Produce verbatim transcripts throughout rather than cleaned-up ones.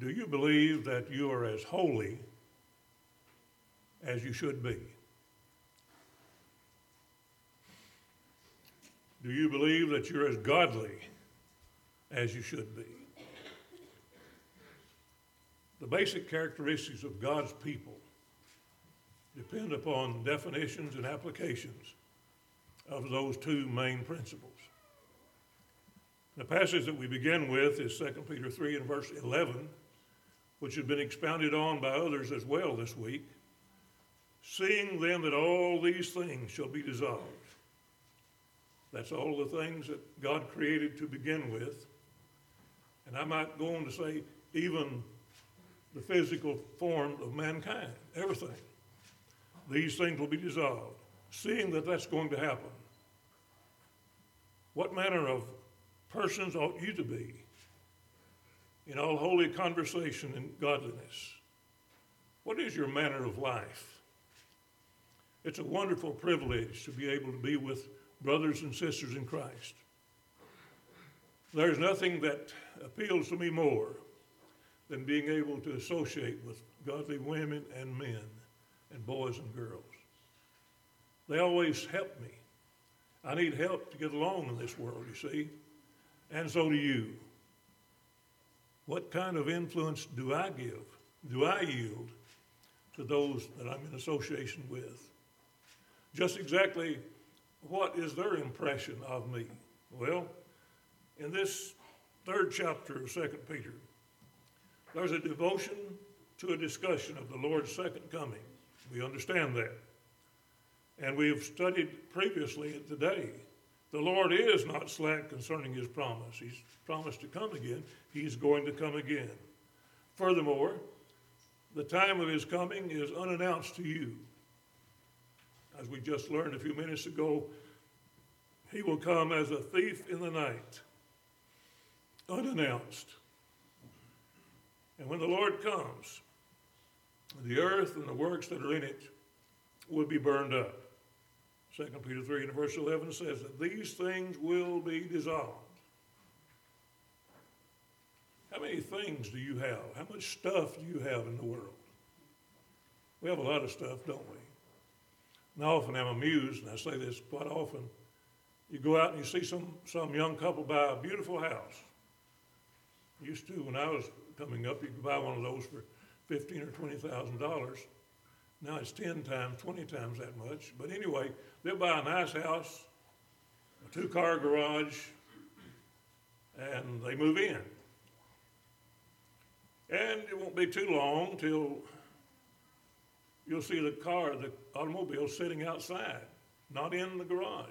Do you believe that you are as holy as you should be? Do you believe that you're as godly as you should be? The basic characteristics of God's people depend upon definitions and applications of those two main principles. The passage that we begin with is Second Peter three and verse eleven, which has been expounded on by others as well this week. Seeing then that all these things shall be dissolved. That's all the things that God created to begin with. And I might go on to say even the physical form of mankind, everything. These things will be dissolved. Seeing that that's going to happen, what manner of persons ought you to be in all holy conversation and godliness? What is your manner of life? It's a wonderful privilege to be able to be with brothers and sisters in Christ. There's nothing that appeals to me more than being able to associate with godly women and men and boys and girls. They always help me. I need help to get along in this world, you see, and so do you. What kind of influence do I give, do I yield to those that I'm in association with? Just exactly what is their impression of me? Well, in this third chapter of Second Peter, there's a devotion to a discussion of the Lord's second coming. We understand that. And we have studied previously today. The Lord is not slack concerning his promise. He's promised to come again. He's going to come again. Furthermore, the time of his coming is unannounced to you. As we just learned a few minutes ago, he will come as a thief in the night, unannounced. And when the Lord comes, the earth and the works that are in it will be burned up. Second Peter three and verse eleven says that these things will be dissolved. How many things do you have? How much stuff do you have in the world? We have a lot of stuff, don't we? And I often am amused, and I say this quite often. You go out and you see some, some young couple buy a beautiful house. Used to, when I was coming up, you could buy one of those for fifteen thousand dollars or twenty thousand dollars. Now it's ten times, twenty times that much. But anyway, they'll buy a nice house, a two-car garage, and they move in. And it won't be too long till you'll see the car, the automobile sitting outside, not in the garage.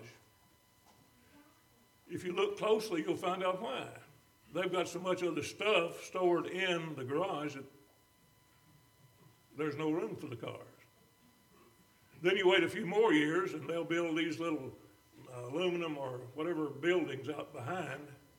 If you look closely, you'll find out why. They've got so much other stuff stored in the garage that there's no room for the cars. Then you wait a few more years and they'll build these little uh, aluminum or whatever buildings out behind.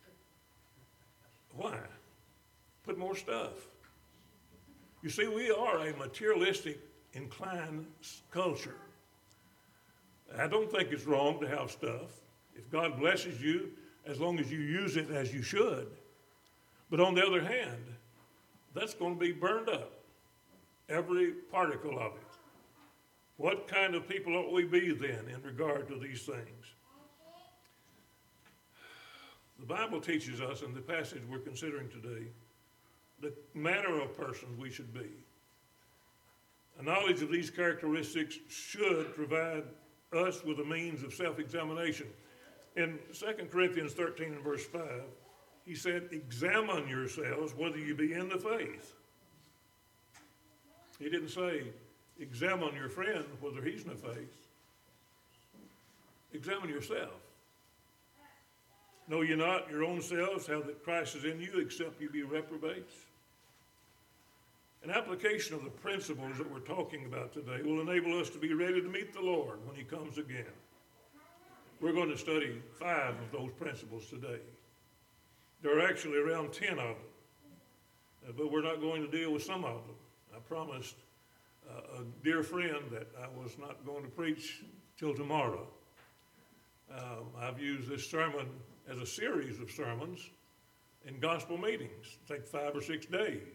Why? Put more stuff. You see, we are a materialistic inclined culture. I don't think it's wrong to have stuff. If God blesses you, as long as you use it as you should. But on the other hand, that's going to be burned up. Every particle of it. What kind of people ought we be then in regard to these things? The Bible teaches us in the passage we're considering today the manner of persons we should be. A knowledge of these characteristics should provide us with a means of self-examination. In Second Corinthians thirteen and verse five, he said, examine yourselves whether you be in the faith. He didn't say, examine your friend whether he's in the faith. Examine yourself. Know ye not your own selves how that Christ is in you, except you be reprobates? An application of the principles that we're talking about today will enable us to be ready to meet the Lord when he comes again. We're going to study five of those principles today. There are actually around ten of them, uh, but we're not going to deal with some of them. I promised uh, a dear friend that I was not going to preach till tomorrow. Um, I've used this sermon as a series of sermons in gospel meetings. Take five or six days.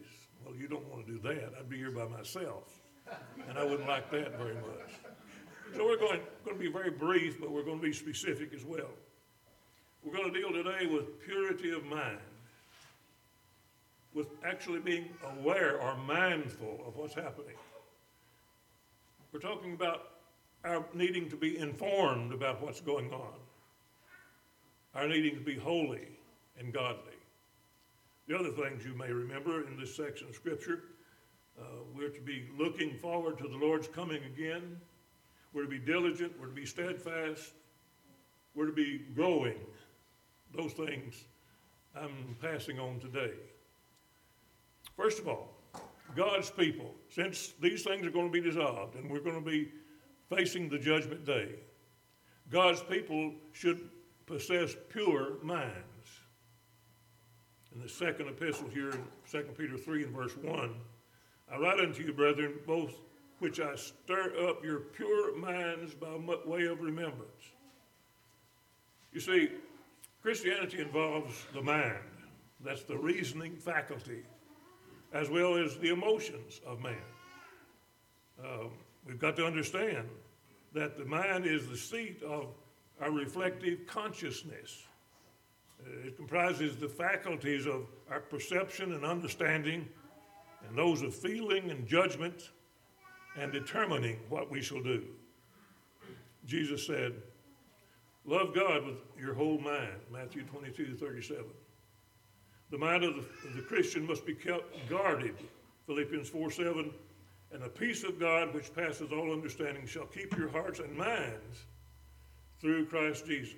Well, you don't want to do that. I'd be here by myself, and I wouldn't like that very much. So we're going, going to be very brief, but we're going to be specific as well. We're going to deal today with purity of mind, with actually being aware or mindful of what's happening. We're talking about our needing to be informed about what's going on, our needing to be holy and godly. The other things you may remember in this section of Scripture, uh, we're to be looking forward to the Lord's coming again. We're to be diligent. We're to be steadfast. We're to be growing. Those things I'm passing on today. First of all, God's people, since these things are going to be dissolved and we're going to be facing the judgment day, God's people should possess pure minds. In the second epistle here in Second Peter three and verse one, I write unto you, brethren, both which I stir up your pure minds by way of remembrance. You see, Christianity involves the mind. That's the reasoning faculty, as well as the emotions of man. Um, we've got to understand that the mind is the seat of our reflective consciousness. Uh, it comprises the faculties of our perception and understanding, and those of feeling and judgment, and determining what we shall do. Jesus said, love God with your whole mind, Matthew twenty-two thirty-seven. The mind of the, of the Christian must be kept guarded, Philippians four seven, and the peace of God which passes all understanding shall keep your hearts and minds through Christ Jesus.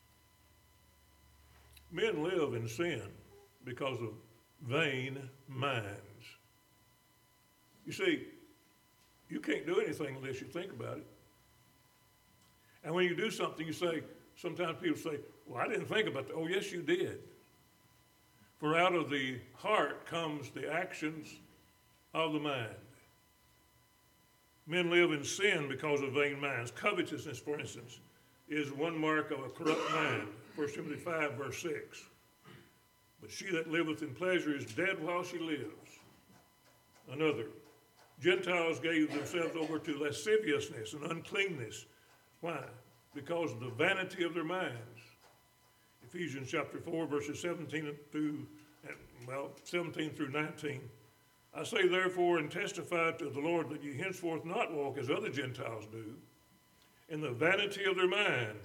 Men live in sin because of vain minds. You see, you can't do anything unless you think about it. And when you do something, you say, sometimes people say, well, I didn't think about that. Oh, yes, you did. For out of the heart comes the actions of the mind. Men live in sin because of vain minds. Covetousness, for instance, is one mark of a corrupt mind. First Timothy five, verse six. But she that liveth in pleasure is dead while she lives. Another. Gentiles gave themselves over to lasciviousness and uncleanness. Why? Because of the vanity of their minds. Ephesians chapter four, verses seventeen through, well, seventeen through nineteen. I say therefore and testify to the Lord that ye henceforth not walk as other Gentiles do, in the vanity of their mind,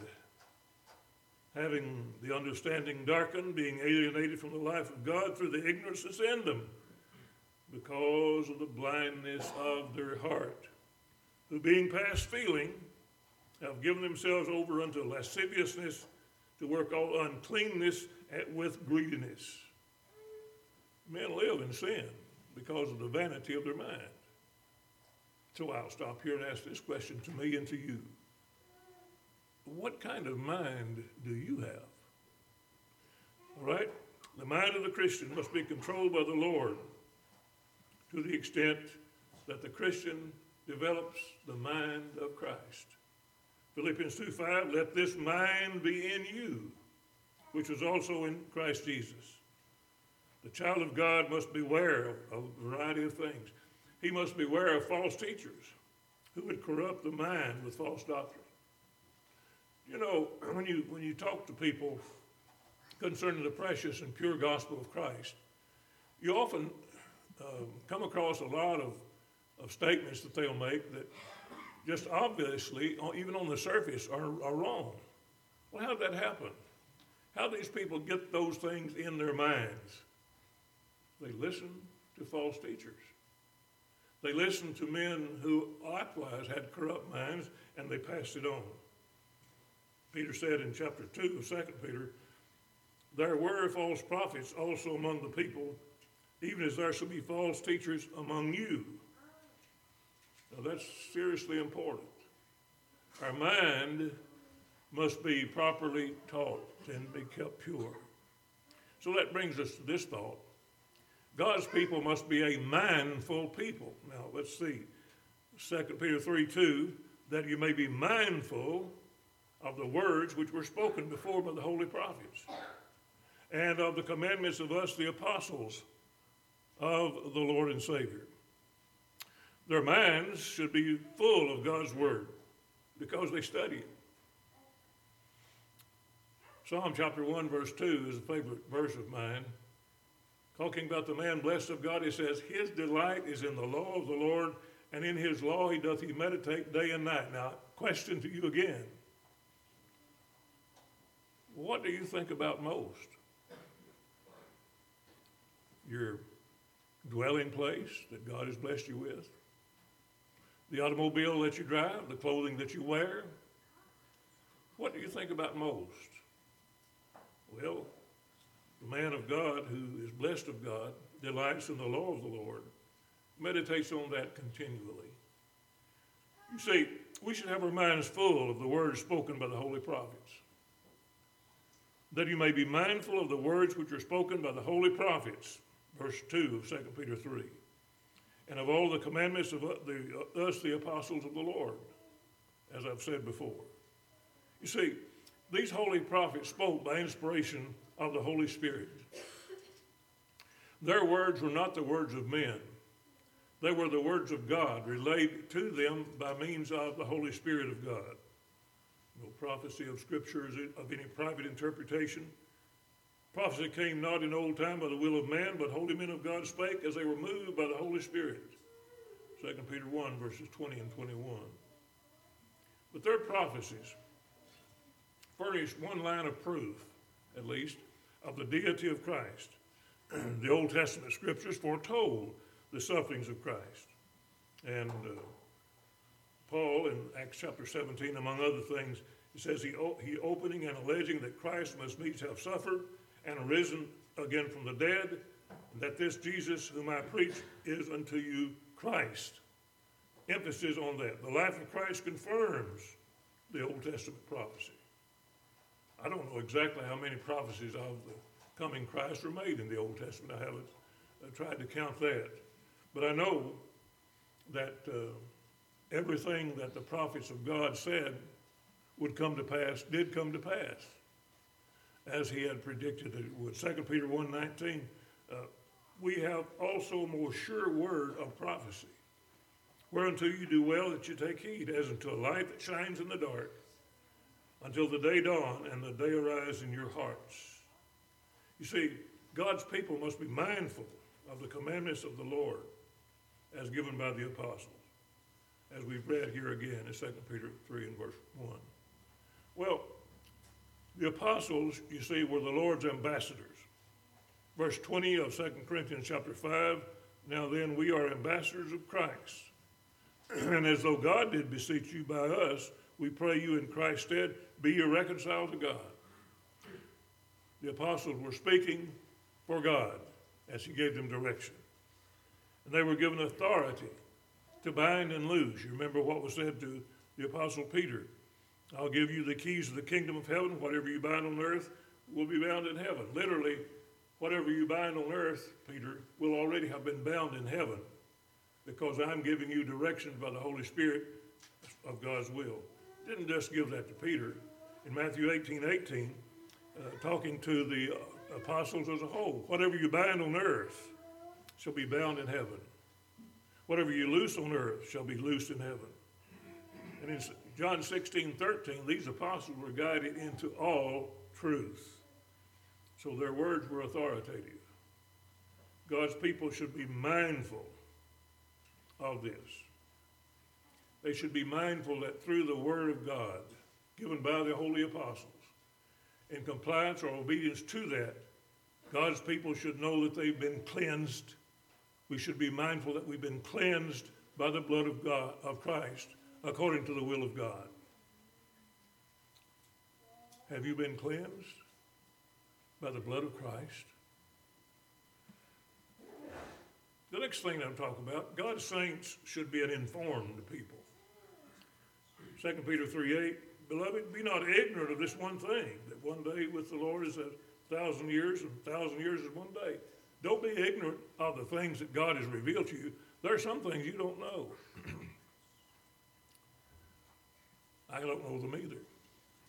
having the understanding darkened, being alienated from the life of God through the ignorance that's in them, because of the blindness of their heart, who being past feeling, have given themselves over unto lasciviousness, to work all uncleanness with greediness. Men live in sin because of the vanity of their mind. So I'll stop here and ask this question to me and to you. What kind of mind do you have? All right? The mind of the Christian must be controlled by the Lord to the extent that the Christian develops the mind of Christ. Philippians two five, let this mind be in you, which was also in Christ Jesus. The child of God must beware of a variety of things. He must beware of false teachers who would corrupt the mind with false doctrine. You know, when you, when you talk to people concerning the precious and pure gospel of Christ, you often uh, come across a lot of, of statements that they'll make that just obviously, even on the surface, are, are wrong. Well, how did that happen? How do these people get those things in their minds? They listen to false teachers. They listened to men who likewise had corrupt minds, and they passed it on. Peter said in chapter two of Second Peter, there were false prophets also among the people, even as there shall be false teachers among you. Now that's seriously important. Our mind must be properly taught and be kept pure. So that brings us to this thought. God's people must be a mindful people. Now, let's see. Second Peter three two, that you may be mindful of the words which were spoken before by the holy prophets, and of the commandments of us, the apostles, of the Lord and Savior. Their minds should be full of God's word because they study it. Psalm chapter one, verse two is a favorite verse of mine. Talking about the man blessed of God, he says, his delight is in the law of the Lord, and in his law he doth he meditate day and night. Now, question to you again. What do you think about most? Your dwelling place that God has blessed you with? The automobile that you drive? The clothing that you wear? What do you think about most? Well, the man of God who is blessed of God delights in the law of the Lord, meditates on that continually. You see, we should have our minds full of the words spoken by the holy prophets, that you may be mindful of the words which are spoken by the holy prophets, verse two of Second Peter three, and of all the commandments of the, us, the apostles of the Lord, as I've said before. You see, these holy prophets spoke by inspiration of the Holy Spirit. Their words were not the words of men. They were the words of God relayed to them by means of the Holy Spirit of God. No prophecy of Scripture is of any private interpretation. Prophecy came not in old time by the will of man, but holy men of God spake as they were moved by the Holy Spirit. Second Peter one, verses twenty and twenty-one. But their prophecies furnished one line of proof, at least, of the deity of Christ. The Old Testament scriptures foretold the sufferings of Christ. And uh, Paul in Acts chapter seventeen, among other things, he says he, he opening and alleging that Christ must needs have suffered and arisen again from the dead, and that this Jesus whom I preach is unto you Christ. Emphasis on that. The life of Christ confirms the Old Testament prophecy. I don't know exactly how many prophecies of the coming Christ were made in the Old Testament. I haven't uh, tried to count that. But I know that uh, everything that the prophets of God said would come to pass, did come to pass, as he had predicted that it would. Second Peter one nineteen, uh, we have also a more sure word of prophecy, whereunto you do well that you take heed, as unto a light that shines in the dark, until the day dawn and the day arise in your hearts. You see, God's people must be mindful of the commandments of the Lord as given by the apostles, as we've read here again in Second Peter three and verse one. Well, the apostles, you see, were the Lord's ambassadors. Verse twenty of Second Corinthians chapter five, now then we are ambassadors of Christ. And as though God did beseech you by us, we pray you in Christ's stead, be ye reconciled to God. The apostles were speaking for God as he gave them direction. And they were given authority to bind and loose. You remember what was said to the apostle Peter. I'll give you the keys of the kingdom of heaven. Whatever you bind on earth will be bound in heaven. Literally, whatever you bind on earth, Peter, will already have been bound in heaven, because I'm giving you directions by the Holy Spirit of God's will. Didn't just give that to Peter. In Matthew eighteen eighteen, uh, talking to the uh, apostles as a whole, whatever you bind on earth shall be bound in heaven. Whatever you loose on earth shall be loosed in heaven. And in John sixteen thirteen, these apostles were guided into all truth. So their words were authoritative. God's people should be mindful of this. They should be mindful that through the word of God, given by the holy apostles, in compliance or obedience to that, God's people should know that they've been cleansed. We should be mindful that we've been cleansed by the blood of God, of Christ, according to the will of God. Have you been cleansed by the blood of Christ? The next thing I'm talking about, God's saints should be an informed people. Second Peter three eight, beloved, be not ignorant of this one thing, that one day with the Lord is a thousand years, and a thousand years is one day. Don't be ignorant of the things that God has revealed to you. There are some things you don't know. I don't know them either.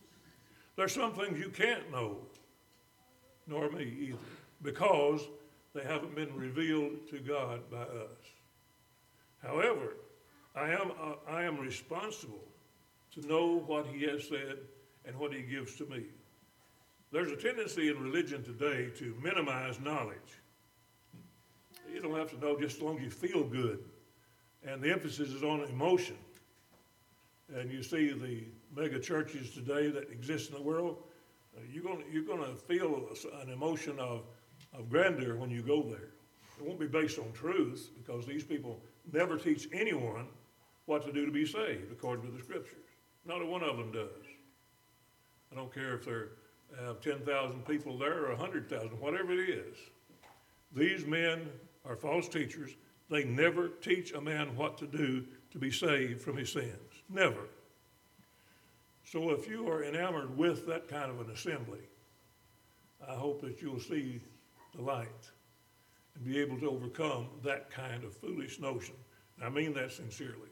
There are some things you can't know, nor me either, because They haven't been revealed to God by us. However, I am, uh, I am responsible to know what he has said and what he gives to me. There's a tendency in religion today to minimize knowledge. You don't have to know just as long as you feel good. And the emphasis is on emotion. And you see the mega churches today that exist in the world, uh, you're going you're going to feel an emotion of, of grandeur when you go there. It won't be based on truth, because these people never teach anyone what to do to be saved according to the scriptures. Not a one of them does. I don't care if there have ten thousand people there or one hundred thousand, whatever it is. These men are false teachers. They never teach a man what to do to be saved from his sins. Never. So if you are enamored with that kind of an assembly, I hope that you'll see the light and be able to overcome that kind of foolish notion. And I mean that sincerely.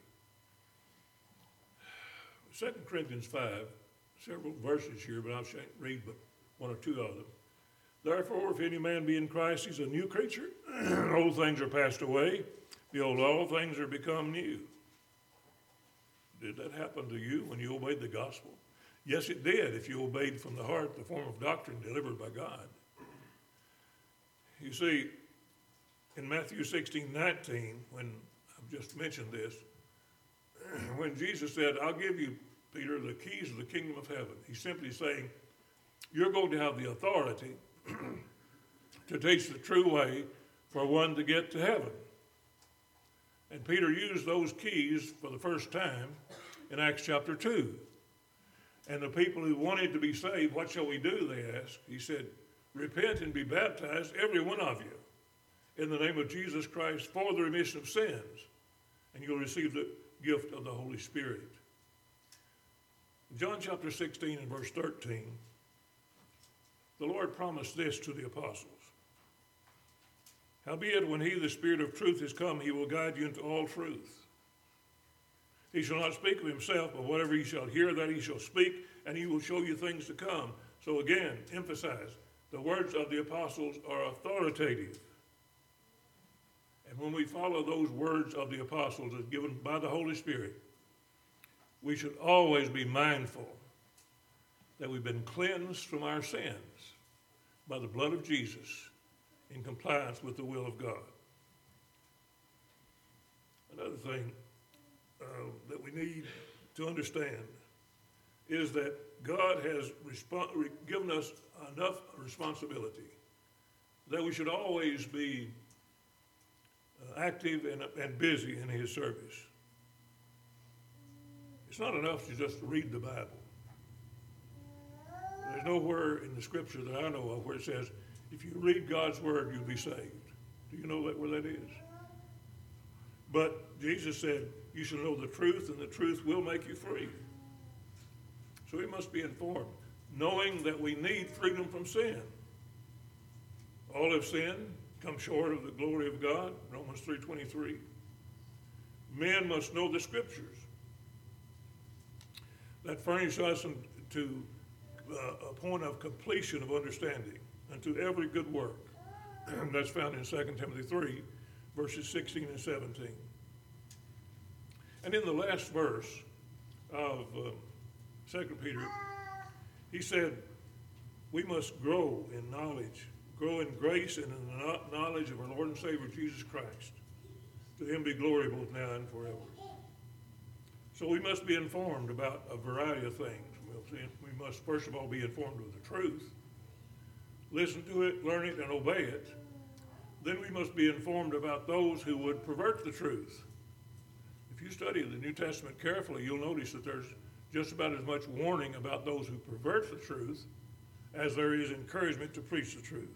Second Corinthians five, several verses here, but I'll read but one or two of them. Therefore, if any man be in Christ, he's a new creature. Old things are passed away. Behold, all things are become new. Did that happen to you when you obeyed the gospel? Yes, it did, if you obeyed from the heart the form of doctrine delivered by God. You see, in Matthew sixteen nineteen, when I've just mentioned this, when Jesus said, I'll give you, Peter, the keys of the kingdom of heaven, he's simply saying, you're going to have the authority to teach the true way for one to get to heaven. And Peter used those keys for the first time in Acts chapter two. And the people who wanted to be saved, what shall we do, they asked. He said, repent and be baptized, every one of you, in the name of Jesus Christ for the remission of sins, and you'll receive the gift of the Holy Spirit. John chapter sixteen and verse thirteen, the Lord promised this to the apostles. Howbeit, when he, the Spirit of truth, is come, he will guide you into all truth. He shall not speak of himself, but whatever he shall hear, that he shall speak, and he will show you things to come. So again, emphasize, the words of the apostles are authoritative. And when we follow those words of the apostles as given by the Holy Spirit, we should always be mindful that we've been cleansed from our sins by the blood of Jesus in compliance with the will of God. Another thing uh, that we need to understand is that God has resp- given us enough responsibility that we should always be uh, active and, and busy in his service. It's not enough to just read the Bible. There's nowhere in the scripture that I know of where it says, if you read God's word, you'll be saved. Do you know that where that is? But Jesus said, you shall know the truth, and the truth will make you free. So we must be informed, knowing that we need freedom from sin. All have sinned, come short of the glory of God, Romans three twenty-three. Men must know the scriptures that furnish us to uh, a point of completion of understanding unto every good work. That's found in Second Timothy three, verses sixteen and seventeen. And in the last verse of uh, Second Peter, he said, we must grow in knowledge, grow in grace and in the knowledge of our Lord and Savior Jesus Christ. To him be glory both now and forever. So we must be informed about a variety of things. We must first of all be informed of the truth, listen to it, learn it, and obey it. Then we must be informed about those who would pervert the truth. If you study the New Testament carefully, you'll notice that there's just about as much warning about those who pervert the truth as there is encouragement to preach the truth.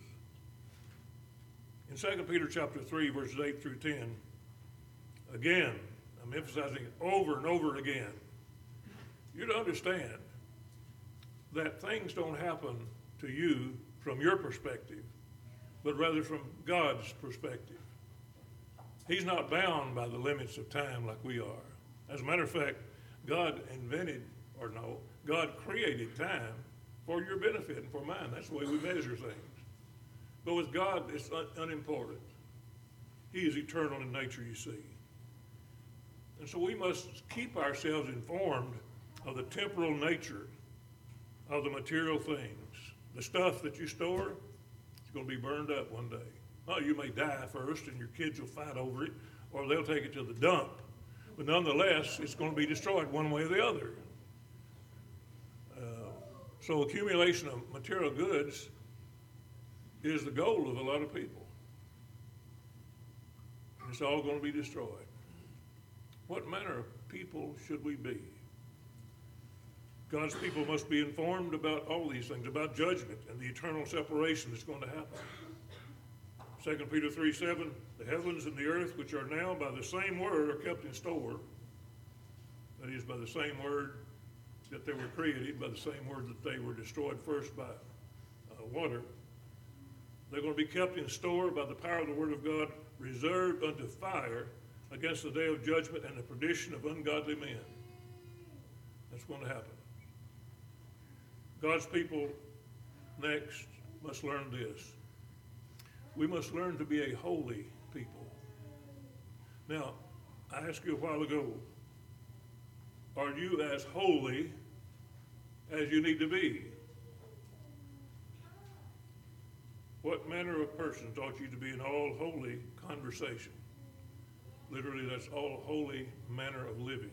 In Second Peter chapter three, verses eight through ten, again, I'm emphasizing it over and over again. You to understand that things don't happen to you from your perspective, but rather from God's perspective. He's not bound by the limits of time like we are. As a matter of fact, God invented, or no, God created time for your benefit and for mine. That's the way we measure things. But with God, it's un- unimportant. He is eternal in nature, you see. And so we must keep ourselves informed of the temporal nature of the material things. The stuff that you store is going to be burned up one day. Oh, you may die first and your kids will fight over it, or they'll take it to the dump. But nonetheless, it's going to be destroyed one way or the other. Uh, so accumulation of material goods is the goal of a lot of people. It's all going to be destroyed. What manner of people should we be? God's people must be informed about all these things, about judgment and the eternal separation that's going to happen. Second Peter three seven, the heavens and the earth, which are now by the same word, are kept in store. That is, by the same word that they were created, by the same word that they were destroyed first by uh, water. They're going to be kept in store by the power of the word of God, reserved unto fire against the day of judgment and the perdition of ungodly men. That's going to happen. God's people next must learn this. We must learn to be a holy people. Now, I asked you a while ago, are you as holy as you need to be? What manner of persons ought you to be in all holy conversation? Literally, that's all holy manner of living.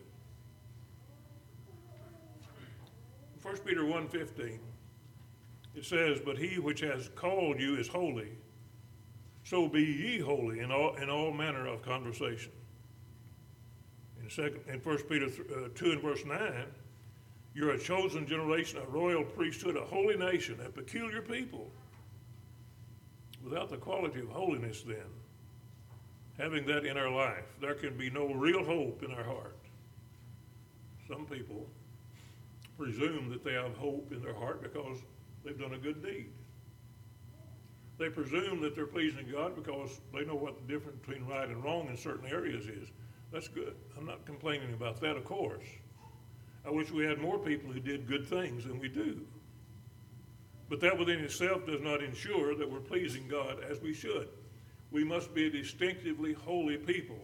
First Peter one fifteen, it says, but he which has called you is holy, so be ye holy in all, in all manner of conversation. In, second, in First Peter uh, two and verse nine, you're a chosen generation, a royal priesthood, a holy nation, a peculiar people. Without the quality of holiness, then, having that in our life, there can be no real hope in our heart. Some people presume that they have hope in their heart because they've done a good deed. They presume that they're pleasing God because they know what the difference between right and wrong in certain areas is. That's good. I'm not complaining about that, of course. I wish we had more people who did good things than we do. But that within itself does not ensure that we're pleasing God as we should. We must be a distinctively holy people.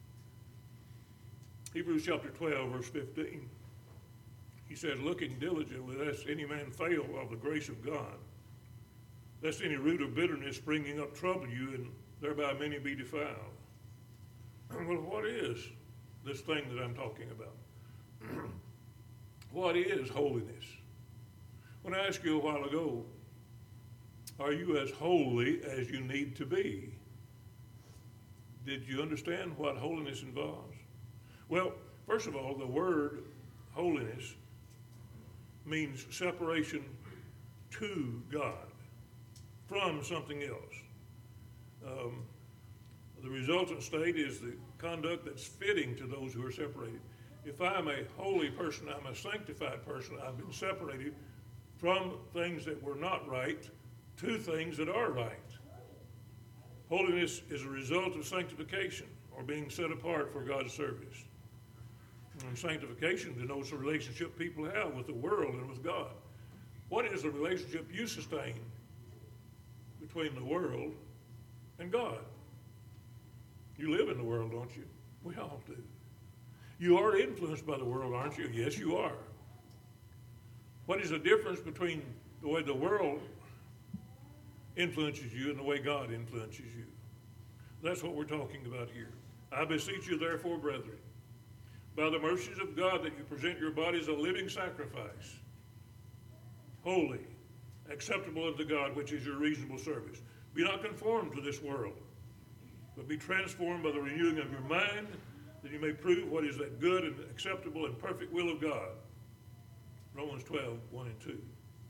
Hebrews chapter twelve, verse fifteen. He says, looking diligently, lest any man fail of the grace of God, lest any root of bitterness springing up trouble you, and thereby many be defiled. Well, what is this thing that I'm talking about? What is holiness? When I asked you a while ago, are you as holy as you need to be? Did you understand what holiness involves? Well, first of all, the word holiness means separation to God from something else. Um, the resultant state is the conduct that's fitting to those who are separated. If I'm a holy person, I'm a sanctified person, I've been separated from things that were not right to things that are right. Holiness is a result of sanctification, or being set apart for God's service. And sanctification denotes the relationship people have with the world and with God. What is the relationship you sustain between the world and God? You live in the world, don't you? We all do. You are influenced by the world, aren't you? Yes, you are. What is the difference between the way the world influences you and the way God influences you? That's what we're talking about here. I beseech you, therefore, brethren, by the mercies of God, that you present your bodies a living sacrifice, holy, acceptable unto God, which is your reasonable service. Be not conformed to this world, but be transformed by the renewing of your mind, that you may prove what is that good and acceptable and perfect will of God. Romans twelve, one and two.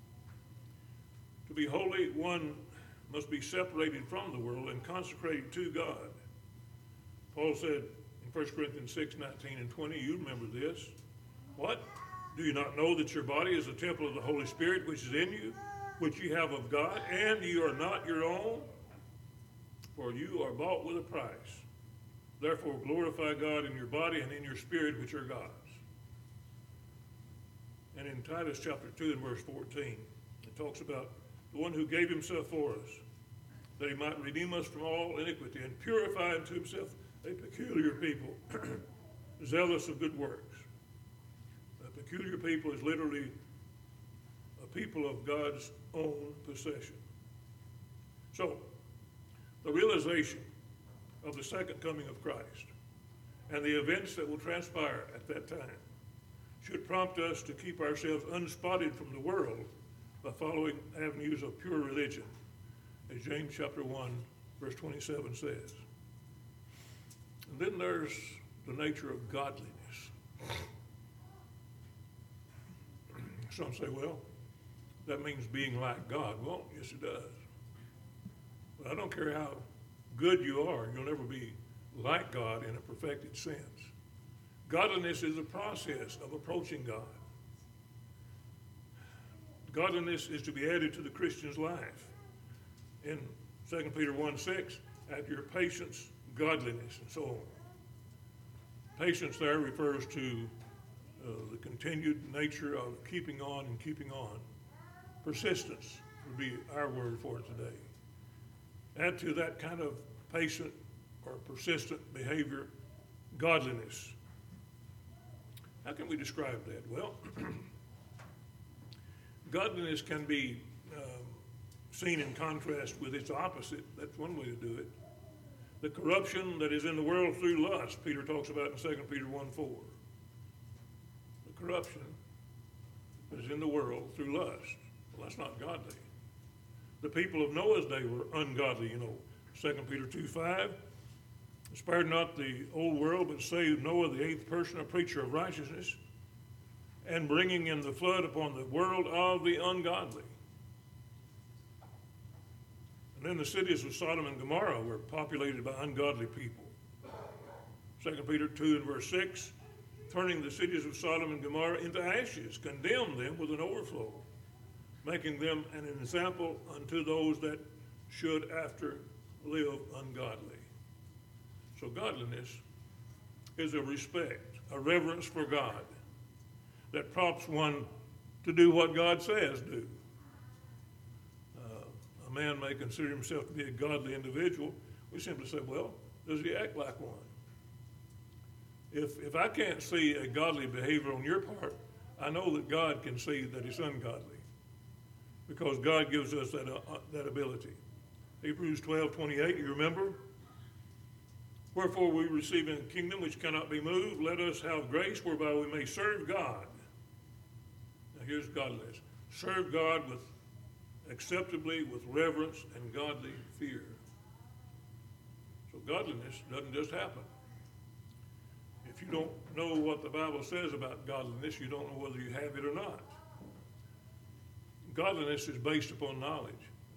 To be holy, one must be separated from the world and consecrated to God. Paul said in First Corinthians six, nineteen and twenty, you remember this. What? Do you not know that your body is a temple of the Holy Spirit which is in you, which you have of God, and you are not your own? For you are bought with a price. Therefore glorify God in your body and in your spirit, which are God's. And in Titus chapter two and verse fourteen, it talks about the one who gave himself for us, that he might redeem us from all iniquity and purify unto himself a peculiar people, zealous of good works. A peculiar people is literally a people of God's own possession. So, the realization of the second coming of Christ and the events that will transpire at that time should prompt us to keep ourselves unspotted from the world by following avenues of pure religion, as James chapter one, verse twenty-seven says. And then there's the nature of godliness. Some say, well, that means being like God. Well, yes, it does. But I don't care how good you are, you'll never be like God in a perfected sense. Godliness is a process of approaching God. Godliness is to be added to the Christian's life. In Second Peter one six, add your patience, godliness, and so on. Patience there refers to uh, the continued nature of keeping on and keeping on. Persistence would be our word for it today. Add to that kind of patient or persistent behavior, godliness. How can we describe that? Well, godliness can be um, seen in contrast with its opposite. That's one way to do it. The corruption that is in the world through lust, Peter talks about in Second Peter one four. The corruption that is in the world through lust. Well, that's not godly. The people of Noah's day were ungodly, you know. Second Peter two five. Spared not the old world, but saved Noah, the eighth person, a preacher of righteousness, and bringing in the flood upon the world of the ungodly. And then the cities of Sodom and Gomorrah were populated by ungodly people. Second Peter two and verse six, turning the cities of Sodom and Gomorrah into ashes, condemned them with an overflow, making them an example unto those that should after live ungodly. So godliness is a respect, a reverence for God that prompts one to do what God says do. Uh, a man may consider himself to be a godly individual. We simply say, well, does he act like one? If, if I can't see a godly behavior on your part, I know that God can see that it's ungodly, because God gives us that, uh, that ability. Hebrews twelve twenty-eight, you remember? Wherefore we receive in a kingdom which cannot be moved, let us have grace whereby we may serve God. Now here's godliness. Serve God with acceptably, with reverence and godly fear. So godliness doesn't just happen. If you don't know what the Bible says about godliness, you don't know whether you have it or not. Godliness is based upon knowledge.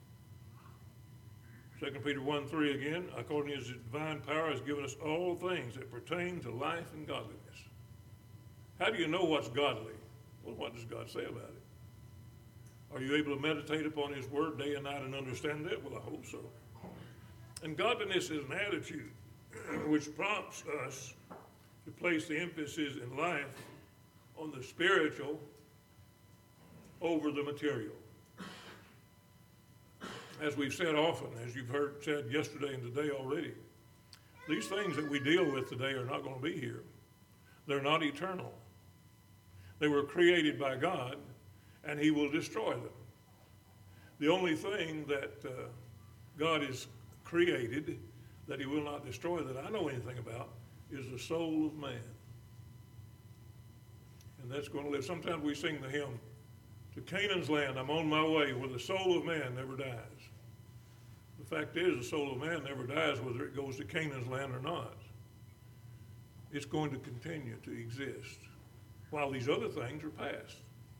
Second Peter one three again, according to his divine power has given us all things that pertain to life and godliness. How do you know what's godly? Well, what does God say about it? Are you able to meditate upon his word day and night and understand that? Well, I hope so. And godliness is an attitude which prompts us to place the emphasis in life on the spiritual over the material. As we've said often, as you've heard said yesterday and today already, these things that we deal with today are not going to be here. They're not eternal. They were created by God, and he will destroy them. The only thing that uh, God has created that he will not destroy that I know anything about is the soul of man. And that's going to live. Sometimes we sing the hymn, to Canaan's land, I'm on my way, where the soul of man never dies. The fact is, the soul of man never dies whether it goes to Canaan's land or not. It's going to continue to exist while these other things are past.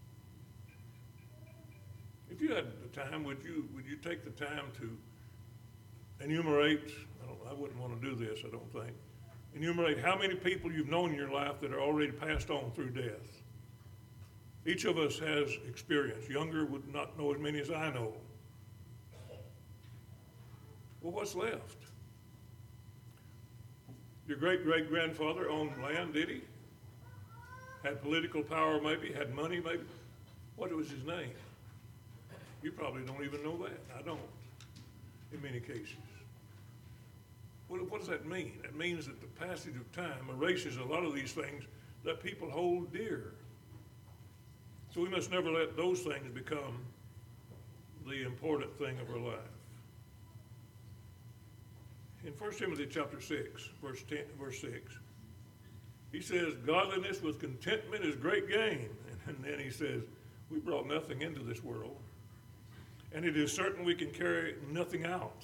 If you had the time, would you would you take the time to enumerate, I, don't, I wouldn't want to do this, I don't think, enumerate how many people you've known in your life that are already passed on through death? Each of us has experience. Younger would not know as many as I know. Well, what's left? Your great-great-grandfather owned land, did he? Had political power maybe, had money maybe. What was his name? You probably don't even know that. I don't. in many cases. What, what does that mean? It means that the passage of time erases a lot of these things that people hold dear. So we must never let those things become the important thing of our life. In First Timothy chapter six, verse ten, verse six, he says, godliness with contentment is great gain. And then he says, we brought nothing into this world, and it is certain we can carry nothing out.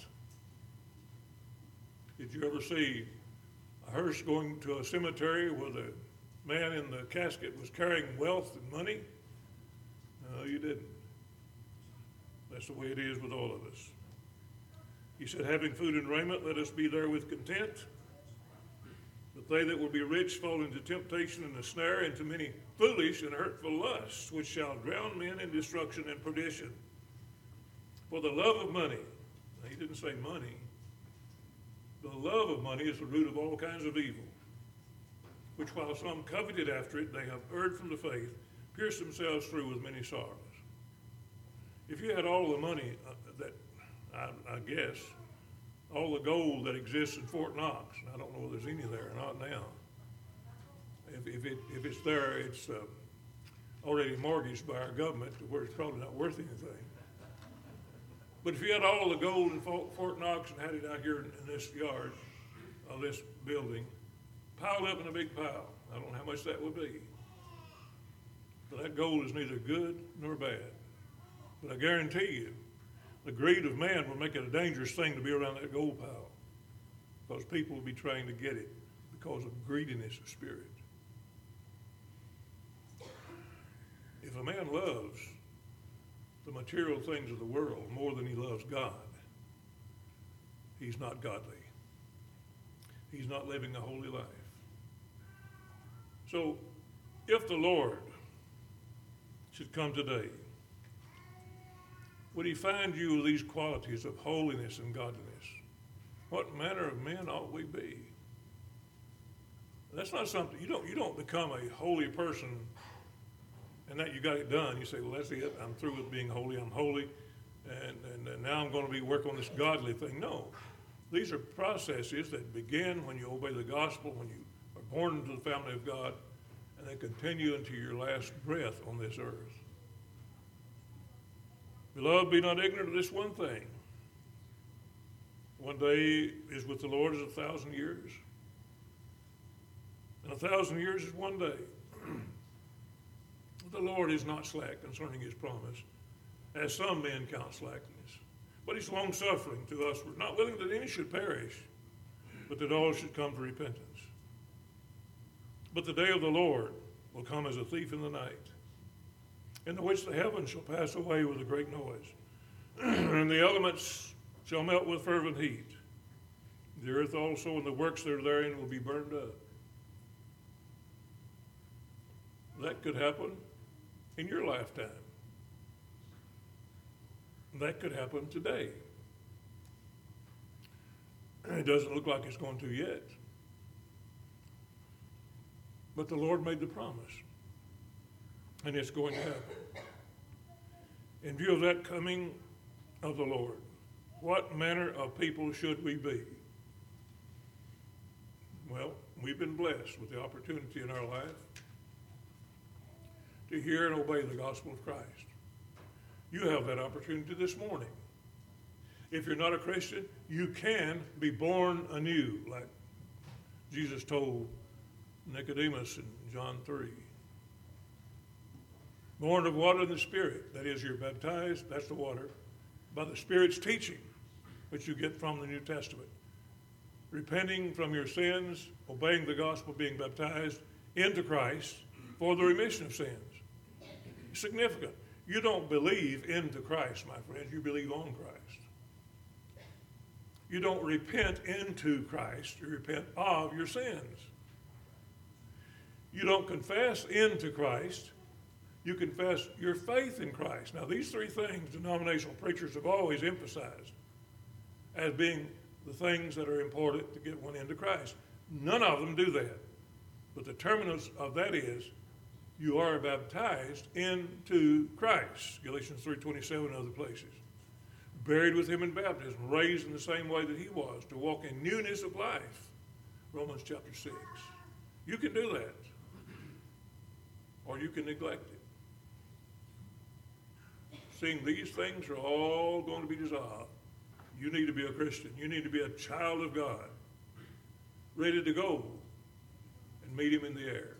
Did you ever see a hearse going to a cemetery where the man in the casket was carrying wealth and money? No, you didn't. That's the way it is with all of us. He said, having food and raiment, let us be there with content. But they that will be rich fall into temptation and a snare, into many foolish and hurtful lusts, which shall drown men in destruction and perdition. For the love of money, he didn't say money, the love of money is the root of all kinds of evil, which while some coveted after it, they have erred from the faith, pierced themselves through with many sorrows. If you had all the money uh, that, I, I guess, all the gold that exists in Fort Knox, I don't know if there's any there or not now. If, if, it, if it's there, it's uh, already mortgaged by our government to where it's probably not worth anything. But if you had all the gold in Fort Knox and had it out here in, in this yard, of uh, this building, piled up in a big pile, I don't know how much that would be. But that gold is neither good nor bad. But I guarantee you, the greed of man will make it a dangerous thing to be around that gold pile, because people will be trying to get it because of greediness of spirit. If a man loves the material things of the world more than he loves God, he's not godly. He's not living a holy life. So, if the Lord should come today, would he find you with these qualities of holiness and godliness? What manner of men ought we be? That's not something, you don't, you don't become a holy person and that you got it done. You say, well, that's it. I'm through with being holy. I'm holy. And, and, and now I'm going to be working on this godly thing. No. These are processes that begin when you obey the gospel, when you are born into the family of God, and they continue into your last breath on this earth. Beloved, be not ignorant of this one thing. One day is with the Lord as a thousand years, and a thousand years is one day. The Lord is not slack concerning his promise, as some men count slackness, but he's long-suffering to us, not willing that any should perish, but that all should come to repentance. But the day of the Lord will come as a thief in the night, in the which the heavens shall pass away with a great noise, and the elements shall melt with fervent heat. The earth also and the works that are therein will be burned up. That could happen in your lifetime. That could happen today. It doesn't look like it's going to yet. But the Lord made the promise, and it's going to happen. In view of that coming of the Lord, what manner of people should we be? Well, we've been blessed with the opportunity in our life to hear and obey the gospel of Christ. You have that opportunity this morning. If you're not a Christian, you can be born anew, like Jesus told Nicodemus in John three. Born of water and the Spirit, that is, you're baptized, that's the water, by the Spirit's teaching, which you get from the New Testament. Repenting from your sins, obeying the gospel, being baptized into Christ for the remission of sins. Significant. You don't believe into Christ, my friends. You believe on Christ. You don't repent into Christ. You repent of your sins. You don't confess into Christ. You confess your faith in Christ. Now, these three things denominational preachers have always emphasized as being the things that are important to get one into Christ. None of them do that. But the terminus of that is you are baptized into Christ. Galatians three twenty-seven and other places. buried with him in baptism, raised in the same way that he was, to walk in newness of life. Romans chapter six. You can do that, or you can neglect it. Seeing these things are all going to be dissolved. You need to be a Christian. You need to be a child of God, ready to go and meet him in the air.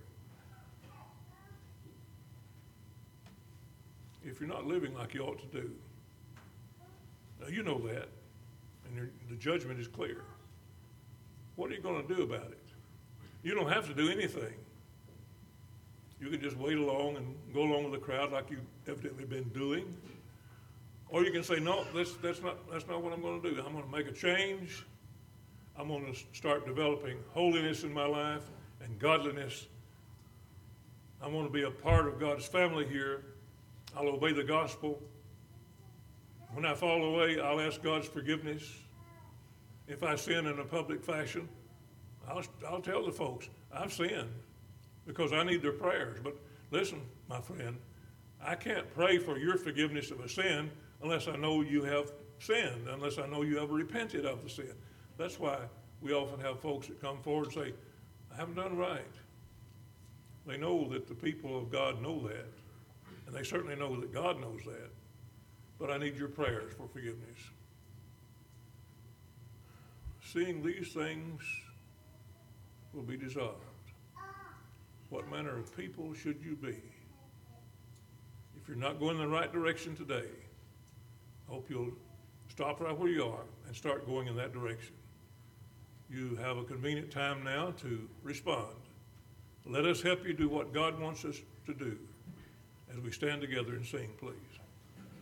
If you're not living like you ought to do, now you know that, and your, the judgment is clear. What are you going to do about it? You don't have to do anything. You can just wait along and go along with the crowd like you've evidently been doing. Or you can say, no, that's, that's, not, that's not what I'm going to do. I'm going to make a change. I'm going to start developing holiness in my life and godliness. I'm going to be a part of God's family here. I'll obey the gospel. When I fall away, I'll ask God's forgiveness. If I sin in a public fashion, I'll, I'll tell the folks, I've sinned because I need their prayers. But listen, my friend, I can't pray for your forgiveness of a sin unless I know you have sinned, unless I know you have repented of the sin. That's why we often have folks that come forward and say, I haven't done right. They know that the people of God know that, and they certainly know that God knows that. But I need your prayers for forgiveness. Seeing these things will be dissolved. What manner of people should you be? If you're not going in the right direction today, I hope you'll stop right where you are and start going in that direction. You have a convenient time now to respond. Let us help you do what God wants us to do as we stand together and sing, please.